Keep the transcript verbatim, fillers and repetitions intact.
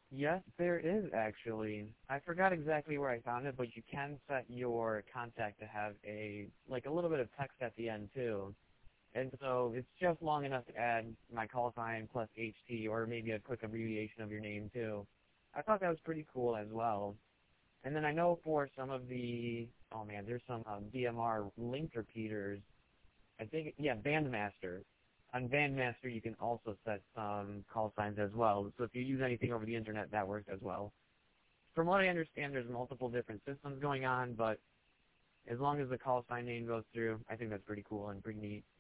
Yes, there is actually. I forgot exactly where I found it, but you can set your contact to have a like a little bit of text at the end too. And so it's just long enough to add my call sign plus H T or maybe a quick abbreviation of your name too. I thought that was pretty cool as well. And then I know for some of the, oh man, there's some um, D M R link repeaters. I think, yeah, Bandmaster. On Bandmaster, you can also set some call signs as well. So if you use anything over the internet, that works as well. From what I understand, there's multiple different systems going on, but as long as the call sign name goes through, I think that's pretty cool and pretty neat.